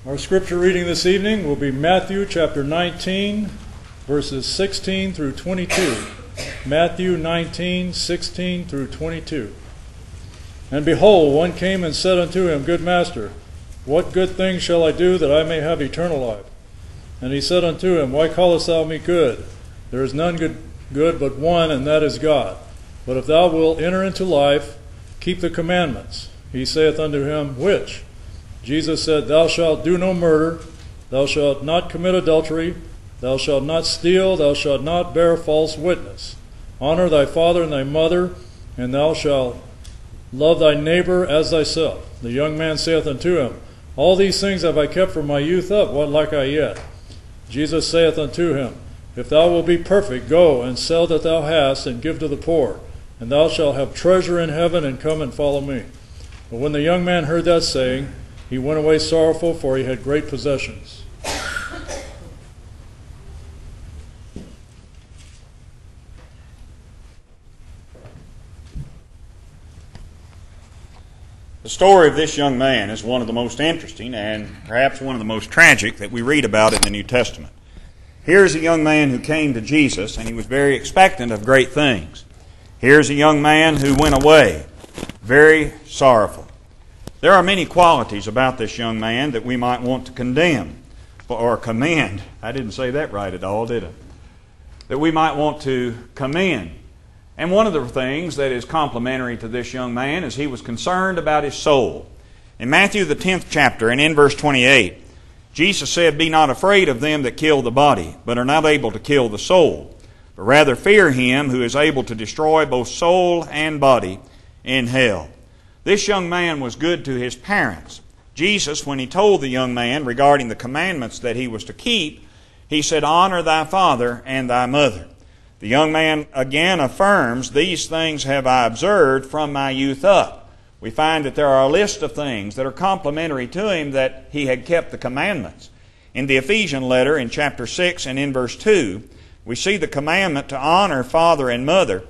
Our scripture reading this evening will be Matthew chapter 19, verses 16 through 22. Matthew 19, 16 through 22. And behold, one came and said unto him, Good master, what good thing shall I do that I may have eternal life? And he said unto him, Why callest thou me good? There is none good but one, and that is God. But if thou wilt enter into life, keep the commandments. He saith unto him, Which? Jesus said, Thou shalt do no murder, thou shalt not commit adultery, thou shalt not steal, thou shalt not bear false witness. Honor thy father and thy mother, and thou shalt love thy neighbor as thyself. The young man saith unto him, All these things have I kept from my youth up, what lack I yet? Jesus saith unto him, If thou wilt be perfect, go and sell that thou hast, and give to the poor, and thou shalt have treasure in heaven, and come and follow me. But when the young man heard that saying, he went away sorrowful, for he had great possessions. The story of this young man is one of the most interesting and perhaps one of the most tragic that we read about in the New Testament. Here's a young man who came to Jesus, and he was very expectant of great things. Here's a young man who went away very sorrowful. There are many qualities about this young man that we might want to condemn or commend. I didn't say that right at all, did I? That we might want to commend. And one of the things that is complimentary to this young man is he was concerned about his soul. In Matthew the 10th chapter and in verse 28, Jesus said, Be not afraid of them that kill the body, but are not able to kill the soul, but rather fear him who is able to destroy both soul and body in hell. This young man was good to his parents. Jesus, when he told the young man regarding the commandments that he was to keep, he said, Honor thy father and thy mother. The young man again affirms, These things have I observed from my youth up. We find that there are a list of things that are complimentary to him that he had kept the commandments. In the Ephesian letter in chapter 6 and in verse 2, we see the commandment to honor father and mother.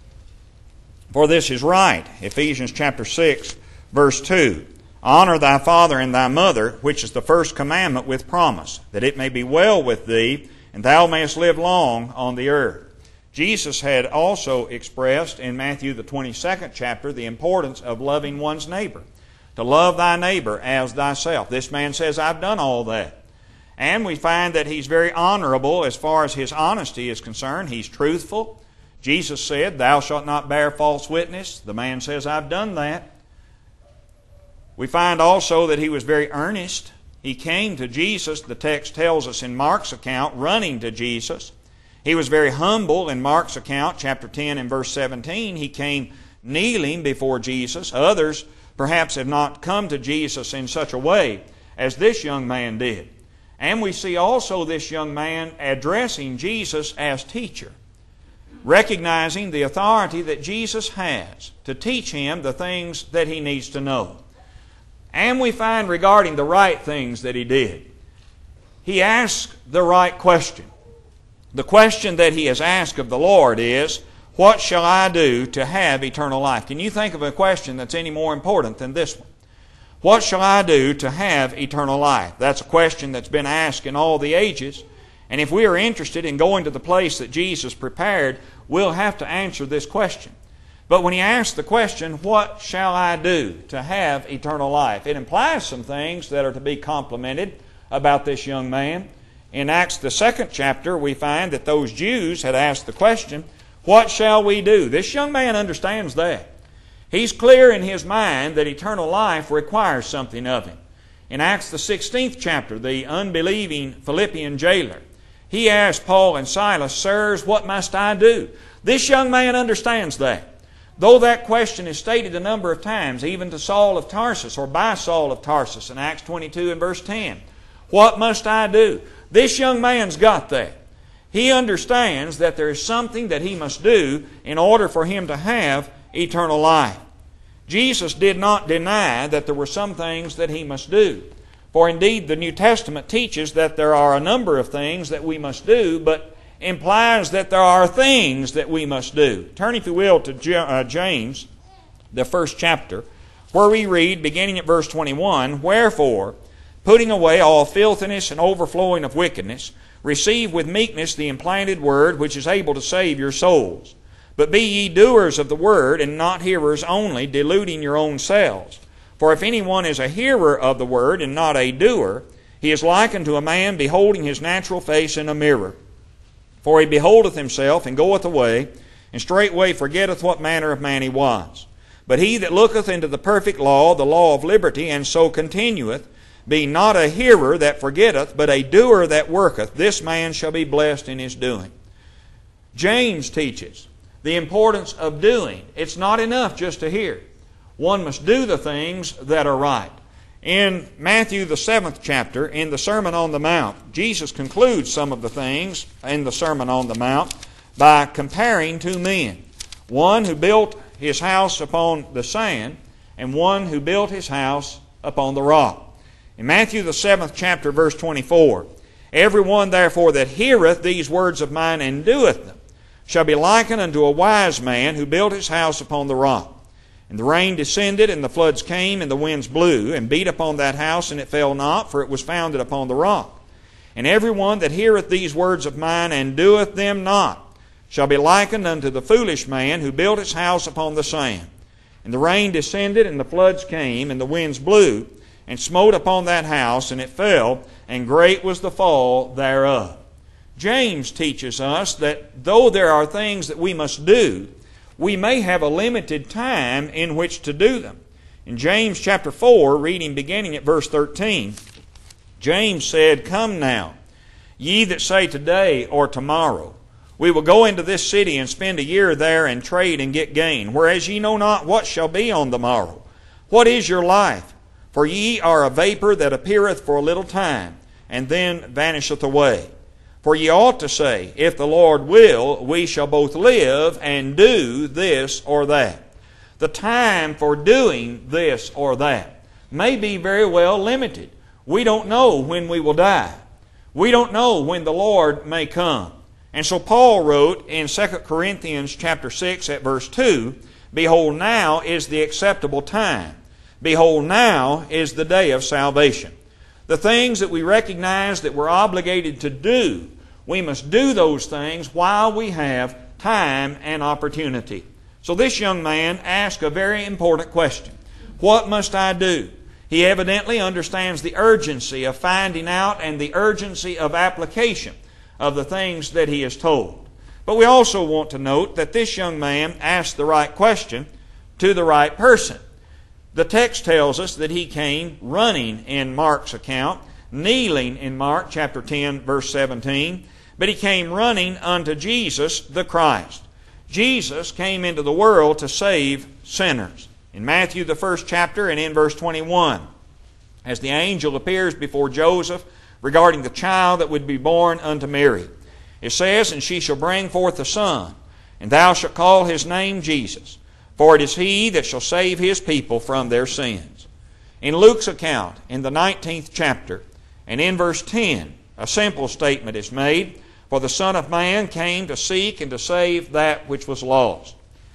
For this is right. Ephesians chapter 6, verse 2. Honor thy father and thy mother, which is the first commandment with promise, that it may be well with thee, and thou mayest live long on the earth. Jesus had also expressed in Matthew the 22nd chapter the importance of loving one's neighbor. To love thy neighbor as thyself. This man says, I've done all that. And we find that he's very honorable as far as his honesty is concerned. He's truthful. Jesus said, Thou shalt not bear false witness. The man says, I've done that. We find also that he was very earnest. He came to Jesus, the text tells us in Mark's account, running to Jesus. He was very humble in Mark's account, chapter 10 and verse 17. He came kneeling before Jesus. Others perhaps have not come to Jesus in such a way as this young man did. And we see also this young man addressing Jesus as teacher, recognizing the authority that Jesus has to teach him the things that he needs to know. And we find regarding the right things that he did, he asked the right question. The question that he has asked of the Lord is, What shall I do to have eternal life? Can you think of a question that's any more important than this one? What shall I do to have eternal life? That's a question that's been asked in all the ages. And if we are interested in going to the place that Jesus prepared, we'll have to answer this question. But when he asked the question, What shall I do to have eternal life? It implies some things that are to be complimented about this young man. In Acts the 2nd chapter, we find that those Jews had asked the question, What shall we do? This young man understands that. He's clear in his mind that eternal life requires something of him. In Acts the 16th chapter, the unbelieving Philippian jailer, he asked Paul and Silas, Sirs, what must I do? This young man understands that. Though that question is stated a number of times, even to Saul of Tarsus or by Saul of Tarsus in Acts 22 and verse 10. What must I do? This young man's got that. He understands that there is something that he must do in order for him to have eternal life. Jesus did not deny that there were some things that he must do. For indeed the New Testament teaches that there are a number of things that we must do, but implies that there are things that we must do. Turn, if you will, to James, the 1st chapter, where we read, beginning at verse 21, Wherefore, putting away all filthiness and overflowing of wickedness, receive with meekness the implanted word which is able to save your souls. But be ye doers of the word, and not hearers only, deluding your own selves. For if anyone is a hearer of the word, and not a doer, he is like unto a man beholding his natural face in a mirror. For he beholdeth himself, and goeth away, and straightway forgetteth what manner of man he was. But he that looketh into the perfect law, the law of liberty, and so continueth, being not a hearer that forgetteth, but a doer that worketh, this man shall be blessed in his doing. James teaches the importance of doing. It's not enough just to hear. One must do the things that are right. In Matthew the 7th chapter, in the Sermon on the Mount, Jesus concludes some of the things in the Sermon on the Mount by comparing two men. One who built his house upon the sand, and one who built his house upon the rock. In Matthew the 7th chapter, verse 24, every one therefore that heareth these words of mine and doeth them shall be likened unto a wise man who built his house upon the rock. And the rain descended, and the floods came, and the winds blew, and beat upon that house, and it fell not, for it was founded upon the rock. And every one that heareth these words of mine and doeth them not shall be likened unto the foolish man who built his house upon the sand. And the rain descended, and the floods came, and the winds blew, and smote upon that house, and it fell, and great was the fall thereof. James teaches us that though there are things that we must do, we may have a limited time in which to do them. In James chapter 4, reading beginning at verse 13, James said, Come now, ye that say today or tomorrow, we will go into this city and spend a year there and trade and get gain, whereas ye know not what shall be on the morrow. What is your life? For ye are a vapor that appeareth for a little time, and then vanisheth away. For ye ought to say, If the Lord will, we shall both live and do this or that. The time for doing this or that may be very well limited. We don't know when we will die. We don't know when the Lord may come. And so Paul wrote in 2 Corinthians chapter 6 at verse 2, Behold, now is the acceptable time. Behold, now is the day of salvation. The things that we recognize that we're obligated to do, we must do those things while we have time and opportunity. So this young man asked a very important question. What must I do? He evidently understands the urgency of finding out and the urgency of application of the things that he is told. But we also want to note that this young man asked the right question to the right person. The text tells us that he came running in Mark's account, kneeling in Mark chapter 10 verse 17, but he came running unto Jesus the Christ. Jesus came into the world to save sinners. In Matthew the 1st chapter and in verse 21, as the angel appears before Joseph regarding the child that would be born unto Mary, it says, And she shall bring forth a son, and thou shalt call his name Jesus, for it is he that shall save his people from their sins. In Luke's account, in the 19th chapter, and in verse 10, a simple statement is made, For the Son of Man came to seek and to save that which was lost.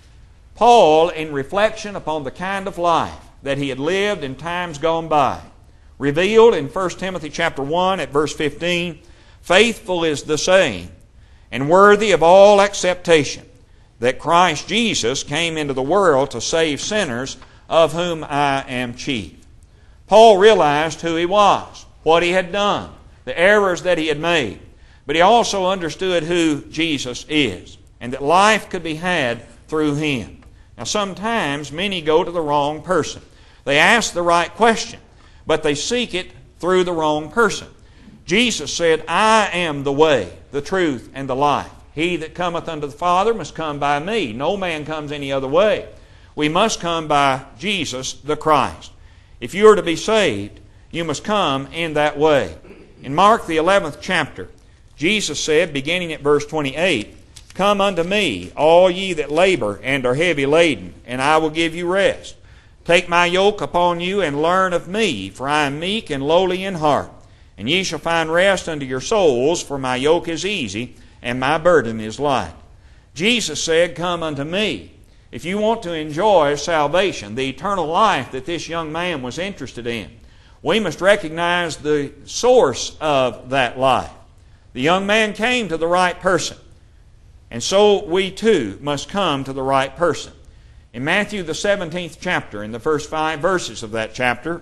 Paul, in reflection upon the kind of life that he had lived in times gone by, revealed in 1 Timothy chapter 1 at verse 15, Faithful is the saying, and worthy of all acceptation, that Christ Jesus came into the world to save sinners, of whom I am chief. Paul realized who he was, what he had done, the errors that he had made. But he also understood who Jesus is, and that life could be had through him. Now sometimes many go to the wrong person. They ask the right question, but they seek it through the wrong person. Jesus said, I am the way, the truth, and the life. He that cometh unto the Father must come by me. No man comes any other way. We must come by Jesus the Christ. If you are to be saved, you must come in that way. In Mark the 11th chapter, Jesus said, beginning at verse 28, Come unto me, all ye that labor and are heavy laden, and I will give you rest. Take my yoke upon you and learn of me, for I am meek and lowly in heart. And ye shall find rest unto your souls, for my yoke is easy and my burden is light. Jesus said, Come unto me. If you want to enjoy salvation, the eternal life that this young man was interested in, We must recognize the source of that life. The young man came to the right person. And so we too must come to the right person. In Matthew the 17th chapter, in the first 5 verses of that chapter,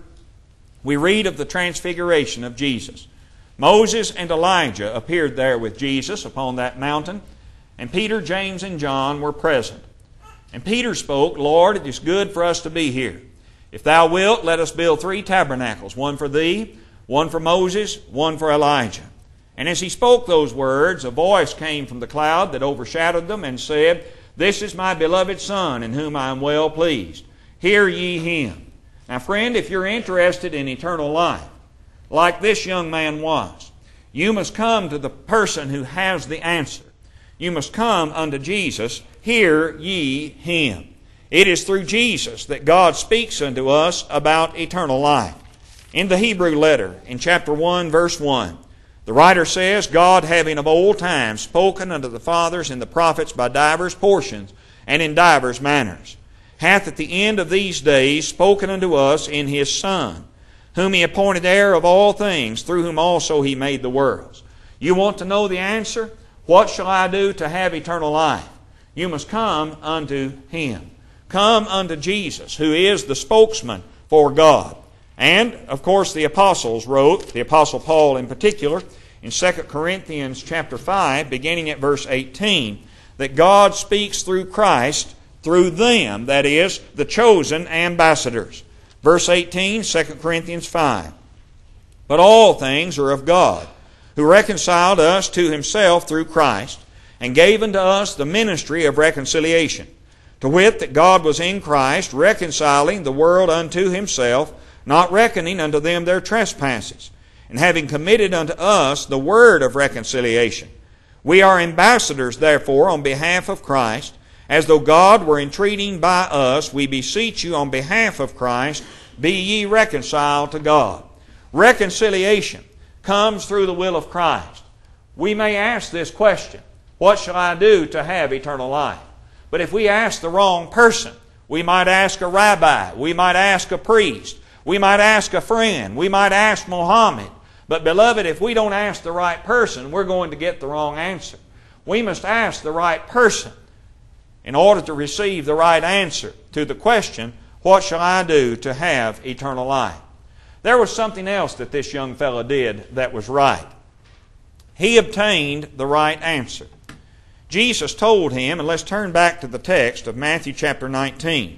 we read of the transfiguration of Jesus. Moses and Elijah appeared there with Jesus upon that mountain, and Peter, James, and John were present. And Peter spoke, "Lord, it is good for us to be here. If thou wilt, let us build 3 tabernacles, one for thee, one for Moses, one for Elijah." And as he spoke those words, a voice came from the cloud that overshadowed them and said, "This is my beloved Son, in whom I am well pleased. Hear ye him." Now, friend, if you're interested in eternal life, like this young man was, you must come to the person who has the answer. You must come unto Jesus. Hear ye him. It is through Jesus that God speaks unto us about eternal life. In the Hebrew letter, in chapter 1, verse 1, the writer says, "God having of old time spoken unto the fathers and the prophets by divers portions and in divers manners, hath at the end of these days spoken unto us in His Son, whom He appointed heir of all things, through whom also He made the worlds." You want to know the answer? What shall I do to have eternal life? You must come unto Him. Come unto Jesus, who is the spokesman for God. And, of course, the apostles wrote, the Apostle Paul in particular, in 2 Corinthians chapter 5, beginning at verse 18, that God speaks through Christ, through them, that is, the chosen ambassadors. Verse 18, 2 Corinthians 5. "But all things are of God, who reconciled us to Himself through Christ, and gave unto us the ministry of reconciliation, to wit, that God was in Christ, reconciling the world unto Himself, not reckoning unto them their trespasses, and having committed unto us the word of reconciliation. We are ambassadors, therefore, on behalf of Christ, as though God were entreating by us, we beseech you on behalf of Christ, be ye reconciled to God." Reconciliation comes through the will of Christ. We may ask this question, what shall I do to have eternal life? But if we ask the wrong person, we might ask a rabbi, we might ask a priest, we might ask a friend, we might ask Muhammad. But beloved, if we don't ask the right person, we're going to get the wrong answer. We must ask the right person in order to receive the right answer to the question, what shall I do to have eternal life? There was something else that this young fellow did that was right. He obtained the right answer. Jesus told him, and let's turn back to the text of Matthew chapter 19.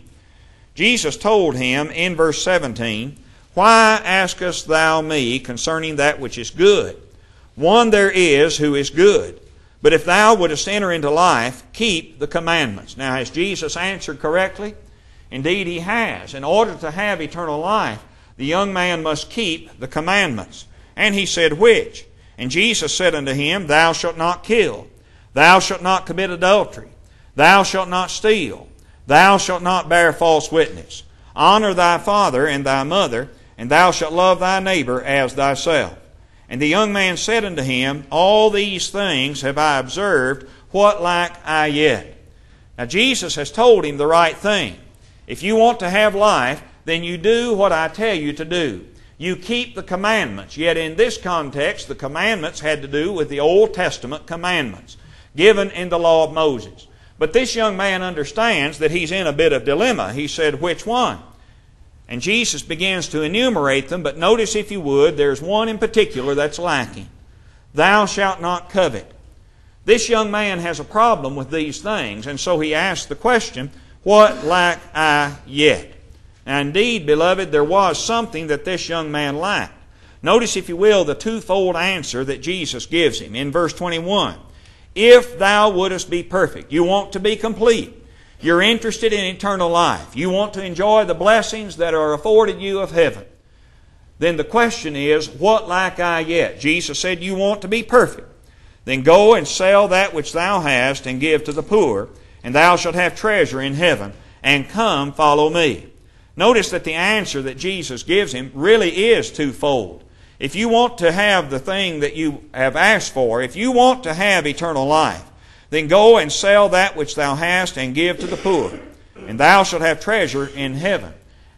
Jesus told him in verse 17, "Why askest thou me concerning that which is good? One there is who is good. But if thou wouldest enter into life, keep the commandments." Now, has Jesus answered correctly? Indeed, He has. In order to have eternal life, the young man must keep the commandments. And he said, "Which?" And Jesus said unto him, "Thou shalt not kill. Thou shalt not commit adultery. Thou shalt not steal. Thou shalt not bear false witness. Honor thy father and thy mother, and thou shalt love thy neighbor as thyself." And the young man said unto him, "All these things have I observed. What lack I yet?" Now Jesus has told him the right thing. If you want to have life, then you do what I tell you to do. You keep the commandments. Yet in this context, the commandments had to do with the Old Testament commandments given in the law of Moses. But this young man understands that he's in a bit of dilemma. He said, "Which one?" And Jesus begins to enumerate them, but notice, if you would, there's one in particular that's lacking. "Thou shalt not covet." This young man has a problem with these things, and so he asks the question, "What lack I yet?" Now indeed, beloved, there was something that this young man lacked. Notice, if you will, the twofold answer that Jesus gives him. In verse 21, "If thou wouldest be perfect," you want to be complete. You're interested in eternal life. You want to enjoy the blessings that are afforded you of heaven. Then the question is, what lack I yet? Jesus said, you want to be perfect. Then go and sell that which thou hast and give to the poor, and thou shalt have treasure in heaven, and come follow me. Notice that the answer that Jesus gives him really is twofold. If you want to have the thing that you have asked for, if you want to have eternal life, then go and sell that which thou hast and give to the poor, and thou shalt have treasure in heaven.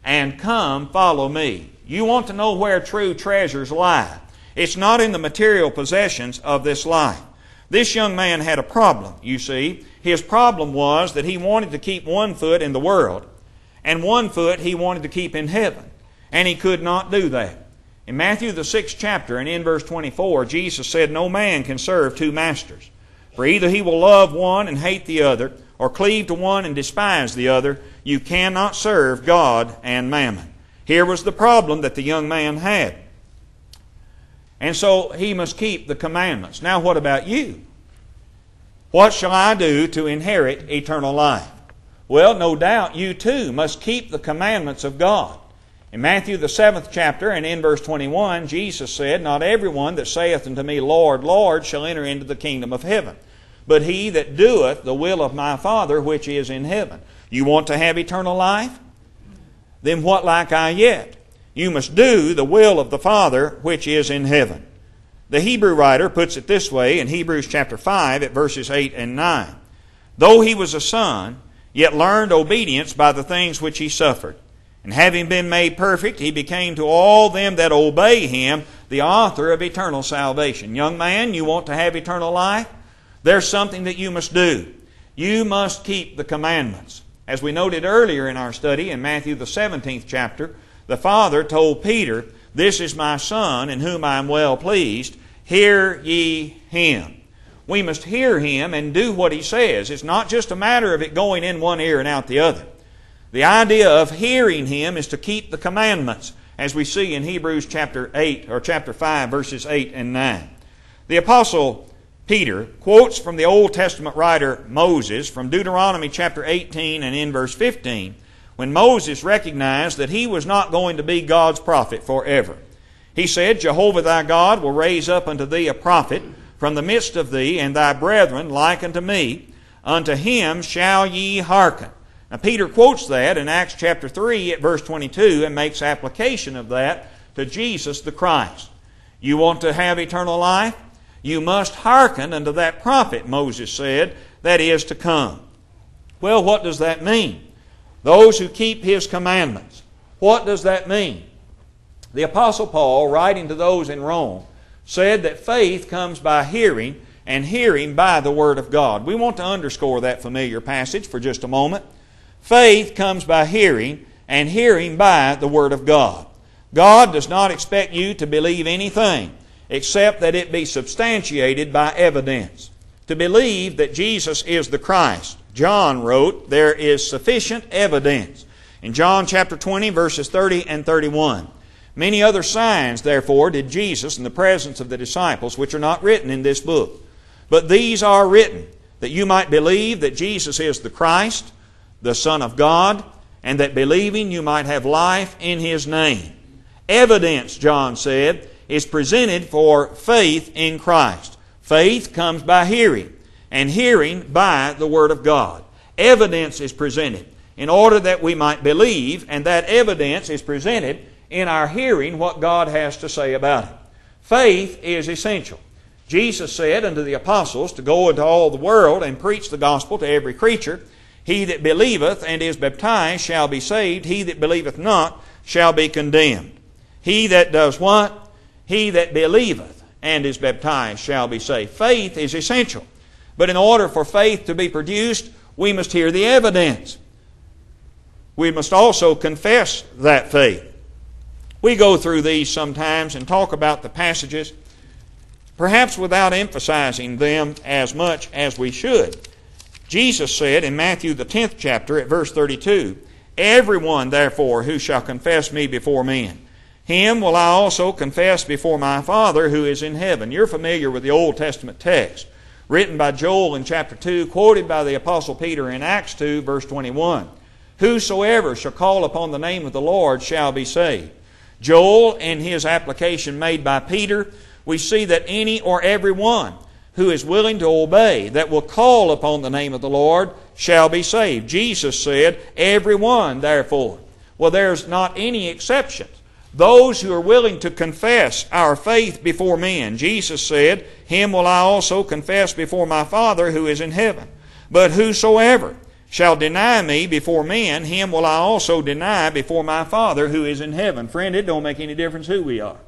and come follow me. You want to know where true treasures lie. It's not in the material possessions of this life. This young man had a problem, you see. His problem was that he wanted to keep one foot in the world, and one foot he wanted to keep in heaven. And he could not do that. In Matthew the 6th chapter and in verse 24, Jesus said, "No man can serve two masters. For either he will love one and hate the other, or cleave to one and despise the other. You cannot serve God and mammon." Here was the problem that the young man had. And so he must keep the commandments. Now what about you? What shall I do to inherit eternal life? Well, no doubt you too must keep the commandments of God. In Matthew the 7th chapter and in verse 21, Jesus said, "Not everyone that saith unto me, Lord, Lord, shall enter into the kingdom of heaven, but he that doeth the will of my Father which is in heaven." You want to have eternal life? Then what lack I yet? You must do the will of the Father which is in heaven. The Hebrew writer puts it this way in Hebrews chapter 5 at verses 8 and 9. "Though he was a son, yet learned obedience by the things which he suffered. And having been made perfect, he became to all them that obey him the author of eternal salvation." Young man, you want to have eternal life? There's something that you must do. You must keep the commandments. As we noted earlier in our study in Matthew the 17th chapter, the Father told Peter, "This is my Son, in whom I am well pleased. Hear ye him." We must hear him and do what he says. It's not just a matter of it going in one ear and out the other. The idea of hearing him is to keep the commandments, as we see in Hebrews chapter 8 or chapter 5 verses 8 and 9. The Apostle Peter quotes from the Old Testament writer Moses from Deuteronomy chapter 18 and in verse 15, when Moses recognized that he was not going to be God's prophet forever. He said, "Jehovah thy God will raise up unto thee a prophet from the midst of thee, and thy brethren like unto me. Unto him shall ye hearken." Now Peter quotes that in Acts chapter 3 at verse 22 and makes application of that to Jesus the Christ. You want to have eternal life? You must hearken unto that prophet, Moses said, that is to come. Well, what does that mean? Those who keep his commandments. What does that mean? The Apostle Paul, writing to those in Rome, said that faith comes by hearing, and hearing by the Word of God. We want to underscore that familiar passage for just a moment. Faith comes by hearing, and hearing by the Word of God. God does not expect you to believe anything except that it be substantiated by evidence. To believe that Jesus is the Christ, John wrote, there is sufficient evidence. In John chapter 20, verses 30 and 31. "Many other signs, therefore, did Jesus in the presence of the disciples, which are not written in this book. But these are written, that you might believe that Jesus is the Christ, the Son of God, and that believing you might have life in His name." Evidence, John said, is presented for faith in Christ. Faith comes by hearing, and hearing by the Word of God. Evidence is presented in order that we might believe, and that evidence is presented in our hearing what God has to say about it. Faith is essential. Jesus said unto the apostles to go into all the world and preach the gospel to every creature. "He that believeth and is baptized shall be saved. He that believeth not shall be condemned." He that does what? He that believeth and is baptized shall be saved. Faith is essential. But in order for faith to be produced, we must hear the evidence. We must also confess that faith. We go through these sometimes and talk about the passages, perhaps without emphasizing them as much as we should. Jesus said in Matthew the 10th chapter at verse 32, "Everyone therefore who shall confess me before men, him will I also confess before my Father who is in heaven." You're familiar with the Old Testament text, written by Joel in chapter 2, quoted by the Apostle Peter in Acts 2, verse 21. "Whosoever shall call upon the name of the Lord shall be saved." Joel, in his application made by Peter, we see that any or every one who is willing to obey, that will call upon the name of the Lord, shall be saved. Jesus said, "Everyone therefore." Well, there's not any exceptions. Those who are willing to confess our faith before men, Jesus said, "Him will I also confess before my Father who is in heaven." But whosoever, shall deny me before men, him will I also deny before my Father who is in heaven. Friend, it don't make any difference who we are.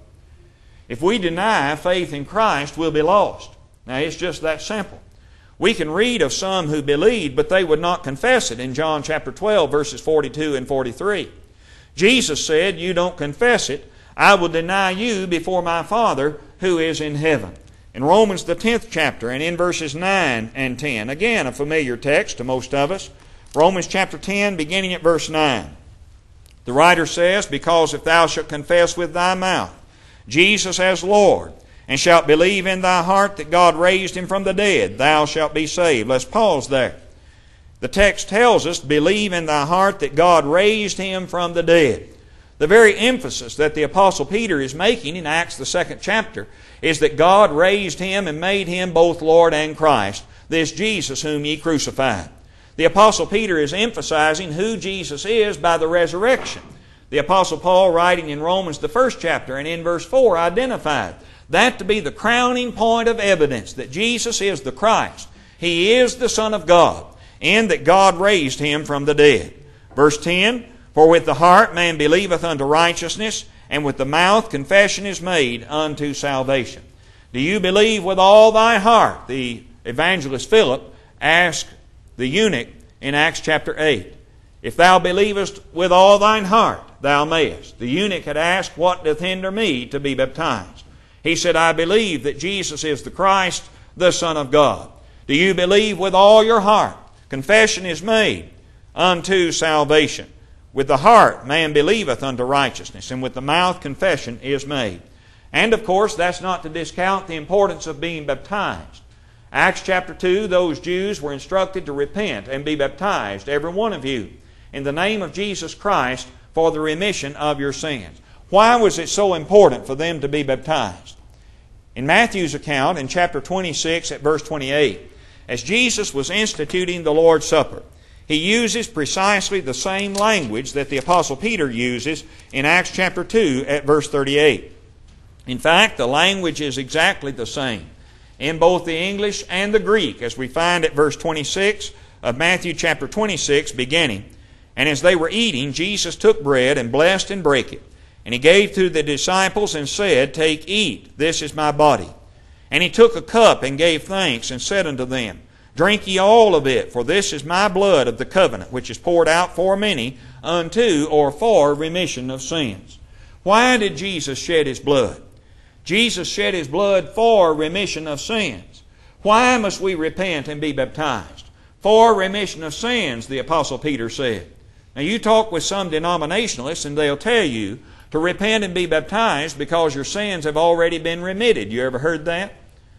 If we deny faith in Christ, we'll be lost. Now, it's just that simple. We can read of some who believed, but they would not confess it in John chapter 12, verses 42 and 43. Jesus said, you don't confess it, I will deny you before my Father who is in heaven. In Romans the 10th chapter and in verses 9 and 10, again a familiar text to most of us, Romans chapter 10 beginning at verse 9. The writer says, because if thou shalt confess with thy mouth Jesus as Lord, and shalt believe in thy heart that God raised him from the dead, thou shalt be saved. Let's pause there. The text tells us, believe in thy heart that God raised him from the dead. The very emphasis that the Apostle Peter is making in Acts the 2nd chapter is that God raised him and made him both Lord and Christ, this Jesus whom ye crucified. The Apostle Peter is emphasizing who Jesus is by the resurrection. The Apostle Paul, writing in Romans the 1st chapter and in verse 4, identified that to be the crowning point of evidence that Jesus is the Christ. He is the Son of God, and that God raised him from the dead. Verse 10, for with the heart man believeth unto righteousness, and with the mouth confession is made unto salvation. Do you believe with all thy heart? The evangelist Philip asked the eunuch in Acts chapter 8, if thou believest with all thine heart, thou mayest. The eunuch had asked, what doth hinder me to be baptized? He said, I believe that Jesus is the Christ, the Son of God. Do you believe with all your heart? Confession is made unto salvation. With the heart man believeth unto righteousness, and with the mouth confession is made. And of course, that's not to discount the importance of being baptized. Acts chapter 2, those Jews were instructed to repent and be baptized, every one of you, in the name of Jesus Christ for the remission of your sins. Why was it so important for them to be baptized? In Matthew's account, in chapter 26 at verse 28, as Jesus was instituting the Lord's Supper, he uses precisely the same language that the Apostle Peter uses in Acts chapter 2 at verse 38. In fact, the language is exactly the same in both the English and the Greek, as we find at verse 26 of Matthew chapter 26 beginning. And as they were eating, Jesus took bread and blessed and brake it. And he gave to the disciples and said, take, eat, this is my body. And he took a cup and gave thanks and said unto them, drink ye all of it, for this is my blood of the covenant, which is poured out for many unto or for remission of sins. Why did Jesus shed his blood? Jesus shed his blood for remission of sins. Why must we repent and be baptized? For remission of sins, the Apostle Peter said. Now you talk with some denominationalists and they'll tell you to repent and be baptized because your sins have already been remitted. You ever heard that?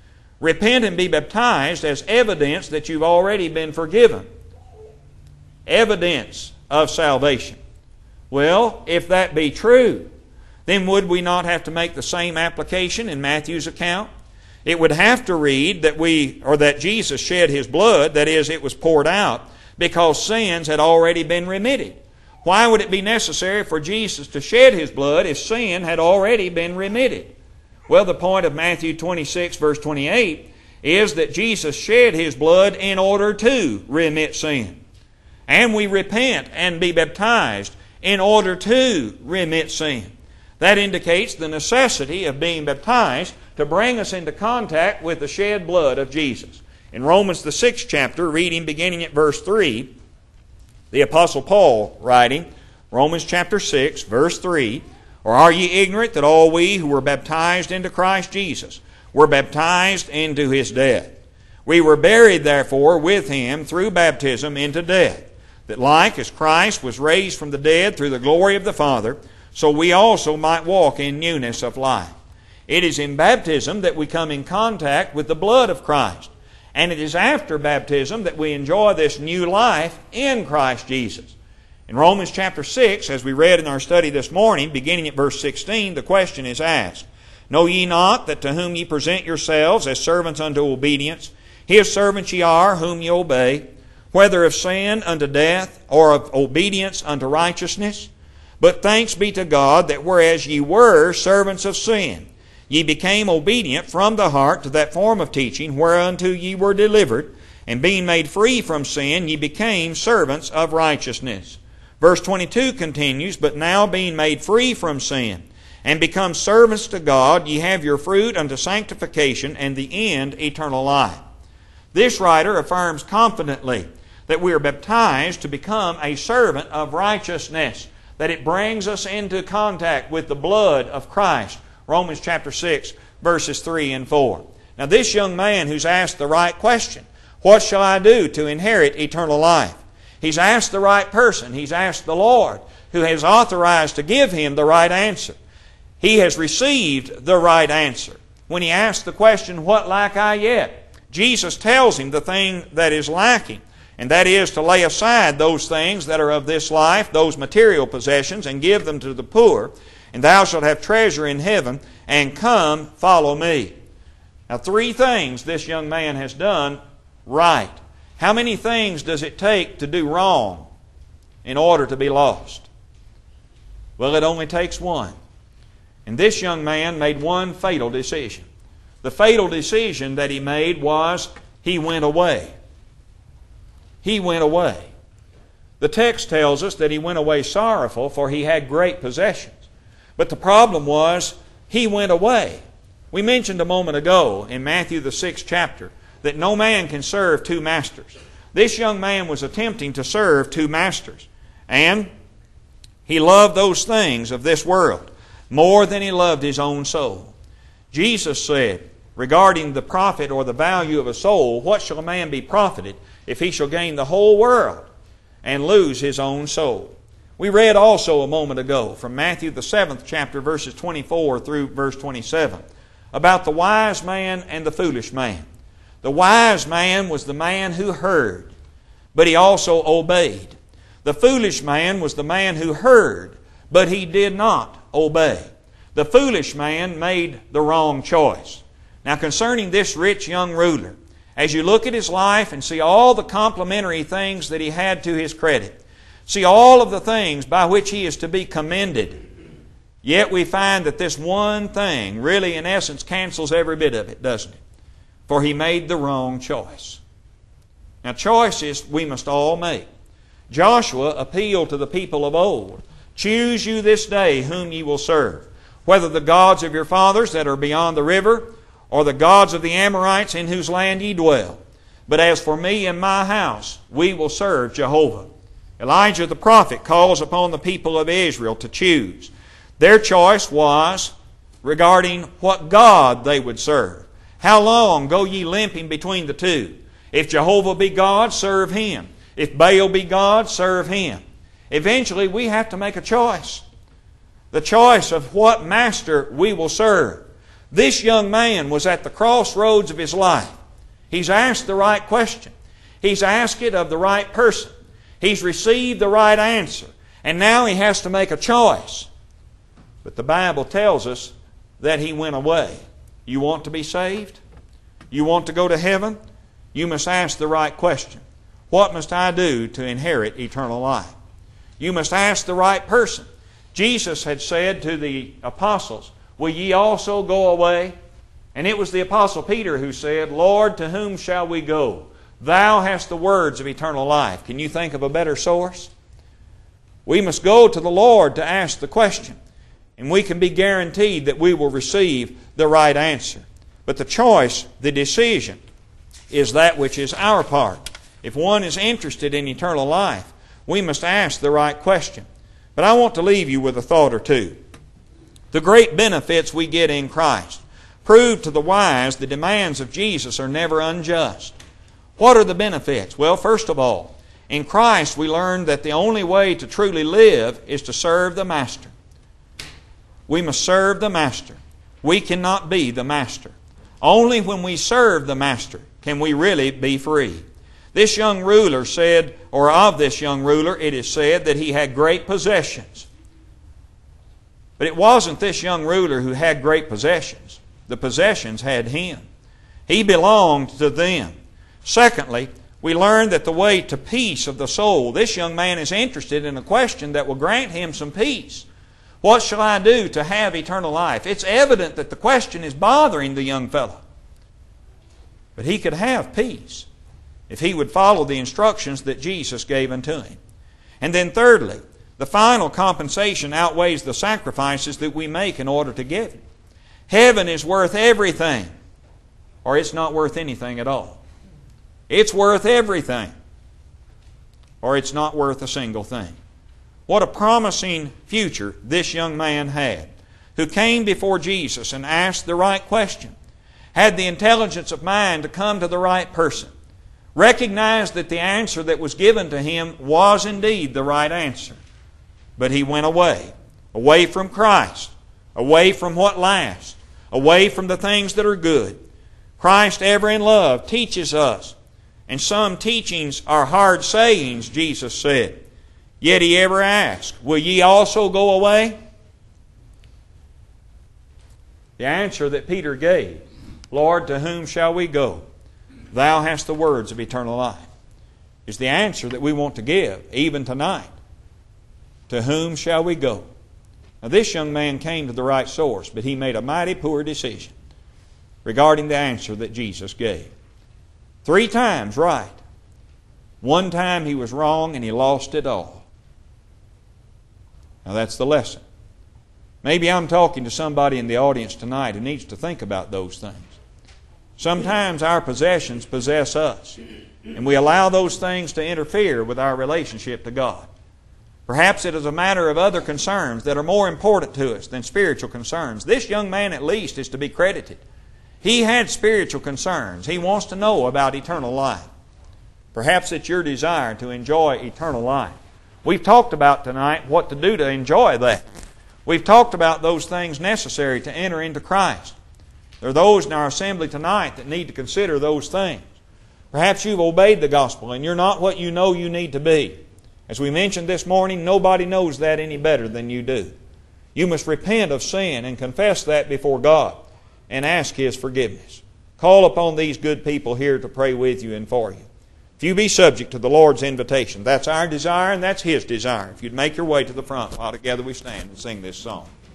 Repent and be baptized as evidence that you've already been forgiven. Evidence of salvation. Well, if that be true, then would we not have to make the same application in Matthew's account? It would have to read that Jesus shed his blood, that is, it was poured out, because sins had already been remitted. Why would it be necessary for Jesus to shed his blood if sin had already been remitted? Well, the point of Matthew 26, verse 28, is that Jesus shed his blood in order to remit sin. And we repent and be baptized in order to remit sin. That indicates the necessity of being baptized to bring us into contact with the shed blood of Jesus. In Romans the 6th chapter, reading beginning at verse 3, the Apostle Paul writing, Romans chapter 6, verse 3, or are ye ignorant that all we who were baptized into Christ Jesus were baptized into his death? We were buried therefore with him through baptism into death, that like as Christ was raised from the dead through the glory of the Father, so we also might walk in newness of life. It is in baptism that we come in contact with the blood of Christ. And it is after baptism that we enjoy this new life in Christ Jesus. In Romans chapter 6, as we read in our study this morning, beginning at verse 16, the question is asked, know ye not that to whom ye present yourselves as servants unto obedience, his servants ye are whom ye obey, whether of sin unto death, or of obedience unto righteousness? But thanks be to God that whereas ye were servants of sin, ye became obedient from the heart to that form of teaching whereunto ye were delivered, And being made free from sin, ye became servants of righteousness. Verse 22 continues, But now being made free from sin, and become servants to God, ye have your fruit unto sanctification, and the end eternal life. This writer affirms confidently that we are baptized to become a servant of righteousness, that it brings us into contact with the blood of Christ. Romans chapter 6, verses 3 and 4. Now this young man who's asked the right question, what shall I do to inherit eternal life? He's asked the right person. He's asked the Lord, who has authorized to give him the right answer. He has received the right answer. When he asks the question, what lack I yet? Jesus tells him the thing that is lacking, and that is to lay aside those things that are of this life, those material possessions, and give them to the poor, and thou shalt have treasure in heaven, and come, follow me. Now, 3 things this young man has done right. How many things does it take to do wrong in order to be lost? Well, it only takes one. And this young man made one fatal decision. The fatal decision that he made was he went away. He went away. The text tells us that he went away sorrowful, for he had great possessions. But the problem was he went away. We mentioned a moment ago in Matthew the 6th chapter that no man can serve 2 masters. This young man was attempting to serve 2 masters. And he loved those things of this world more than he loved his own soul. Jesus said, regarding the profit or the value of a soul, what shall a man be profited if he shall gain the whole world and lose his own soul? We read also a moment ago from Matthew the 7th chapter, verses 24 through verse 27, about the wise man and the foolish man. The wise man was the man who heard, but he also obeyed. The foolish man was the man who heard, but he did not obey. The foolish man made the wrong choice. Now concerning this rich young ruler, as you look at his life and see all the complimentary things that he had to his credit, see all of the things by which he is to be commended, yet we find that this one thing really in essence cancels every bit of it, doesn't it? For he made the wrong choice. Now choices we must all make. Joshua appealed to the people of old, choose you this day whom ye will serve, whether the gods of your fathers that are beyond the river, or the gods of the Amorites in whose land ye dwell. But as for me and my house, we will serve Jehovah. Elijah the prophet calls upon the people of Israel to choose. Their choice was regarding what God they would serve. How long go ye limping between the two? If Jehovah be God, serve Him. If Baal be God, serve him. Eventually we have to make a choice. The choice of what master we will serve. This young man was at the crossroads of his life. He's asked the right question. He's asked it of the right person. He's received the right answer. And now he has to make a choice. But the Bible tells us that he went away. You want to be saved? You want to go to heaven? You must ask the right question. What must I do to inherit eternal life? You must ask the right person. Jesus had said to the apostles, will ye also go away? And it was the apostle Peter who said, Lord, to whom shall we go? Thou hast the words of eternal life. Can you think of a better source? We must go to the Lord to ask the question. And we can be guaranteed that we will receive the right answer. But the choice, the decision, is that which is our part. If one is interested in eternal life, we must ask the right question. But I want to leave you with a thought or two. The great benefits we get in Christ prove to the wise the demands of Jesus are never unjust. What are the benefits? Well, first of all, in Christ we learn that the only way to truly live is to serve the Master. We must serve the Master. We cannot be the Master. Only when we serve the Master can we really be free. This young ruler said, or of this young ruler, it is said that he had great possessions. But it wasn't this young ruler who had great possessions. The possessions had him. He belonged to them. Secondly, we learn that the way to peace of the soul, this young man is interested in a question that will grant him some peace. What shall I do to have eternal life? It's evident that the question is bothering the young fellow. But he could have peace. if he would follow the instructions that Jesus gave unto him. And then thirdly, the final compensation outweighs the sacrifices that we make in order to get it. Heaven is worth everything, or it's not worth anything at all. It's worth everything, or it's not worth a single thing. What a promising future this young man had, who came before Jesus and asked the right question, had the intelligence of mind to come to the right person, recognized that the answer that was given to him was indeed the right answer. But he went away from Christ, away from what lasts, away from the things that are good. Christ, ever in love, teaches us, and some teachings are hard sayings, Jesus said. Yet He ever asked, will ye also go away? The answer that Peter gave, Lord, to whom shall we go? Thou hast the words of eternal life, is the answer that we want to give, even tonight. To whom shall we go? Now this young man came to the right source, but he made a mighty poor decision regarding the answer that Jesus gave. 3 times right. 1 time he was wrong and he lost it all. Now that's the lesson. Maybe I'm talking to somebody in the audience tonight who needs to think about those things. Sometimes our possessions possess us, and we allow those things to interfere with our relationship to God. Perhaps it is a matter of other concerns that are more important to us than spiritual concerns. This young man at least is to be credited. He had spiritual concerns. He wants to know about eternal life. Perhaps it's your desire to enjoy eternal life. We've talked about tonight what to do to enjoy that. We've talked about those things necessary to enter into Christ. There are those in our assembly tonight that need to consider those things. Perhaps you've obeyed the gospel and you're not what you know you need to be. As we mentioned this morning, nobody knows that any better than you do. You must repent of sin and confess that before God and ask His forgiveness. Call upon these good people here to pray with you and for you. If you be subject to the Lord's invitation, that's our desire and that's His desire. If you'd make your way to the front while together we stand and sing this song.